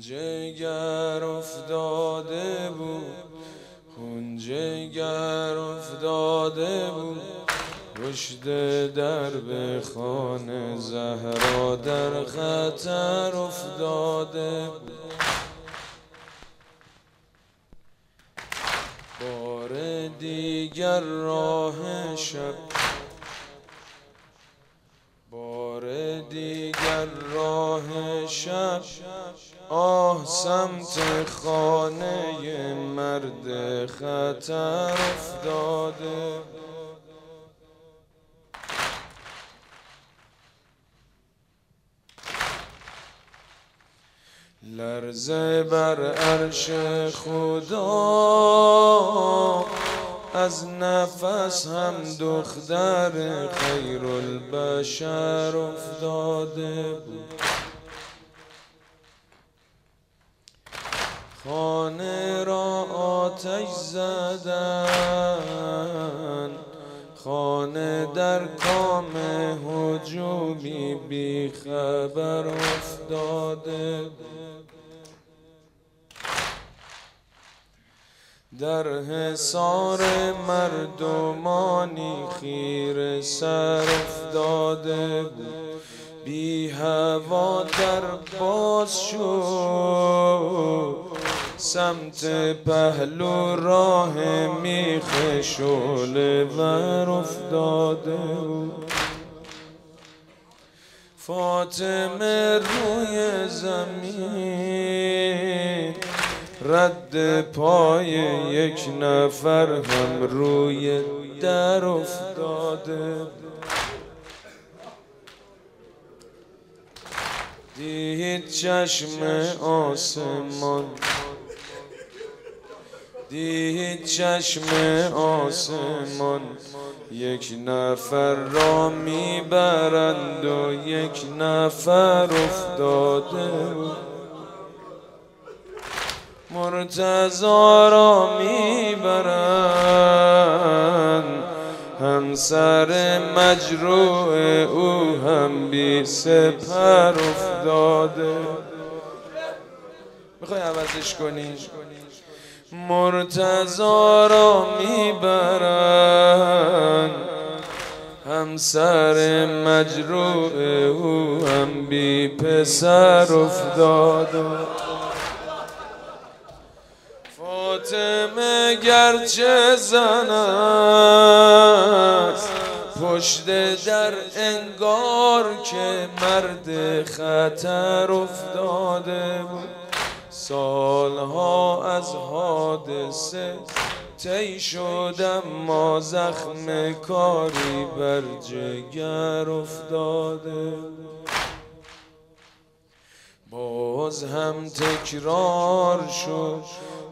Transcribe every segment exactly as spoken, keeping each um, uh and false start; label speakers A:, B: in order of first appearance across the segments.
A: جگر افتاده بود، خون جگر افتاده بود، پشت درب خانه زهرا در خطر افتاده بود. بار دیگر راه شب، بار دیگر راه شب، آه سمت خانه مرد خطر افتاده. لرزه بر عرش خدا، از نفس هم دختر خیرالبشر افتاده بود. خانه را آتش زدن، خانه در کام هجومی بی خبر افتاده بود. در حصار مردمانی خیره سر افتاده بود. بی هوا در باز شد، سمت پهلو راه میخ شعله ور افتاده بود. فاطمه روی زمین، رد پای یک نفر هم روی در افتاده. دید چشم آسمان، دید چشم آسمان، یک نفر را میبرند و یک نفر افتاده. مرتضی را میبرند، همسر مجروح او هم بی سپر افتاده. میخوای عوضش کنی؟ مرتضی را میبرند، همسر مجروح او هم بی پسر افتاده. فاطمه گرچه زن است، پشت در انگار که مرد خطر افتاده بود. سالها از حادثه طی شد، اما زخم کاری بر جگر افتاده. باز هم تکرار شد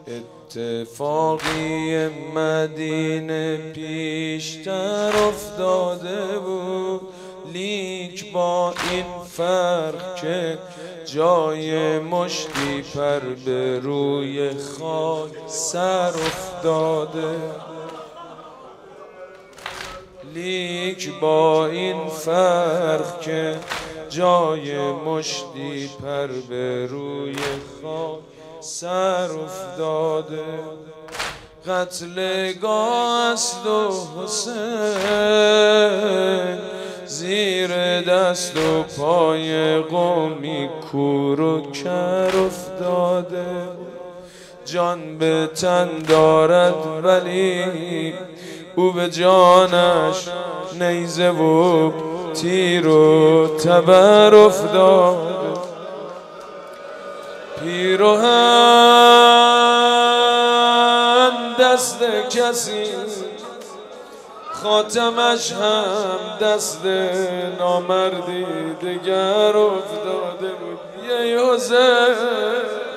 A: اتفاقی مدینه، پیشتر افتاده بود، لیک با این فرق که جای مشتی پر به روی خاک سر افتاده. لیک با این فرق که جای مشتی پر به روی خاک سر افتاده. قتلگاه است و حسین زیر دست و پای قومی کور و کر افتاده. جان به تن دارد ولی او به جانش نیزه و تیر و تبر افتاده. پیراهن دست کسی، خاتمش هم دست نامردی دگر افتاده بود. یه حسین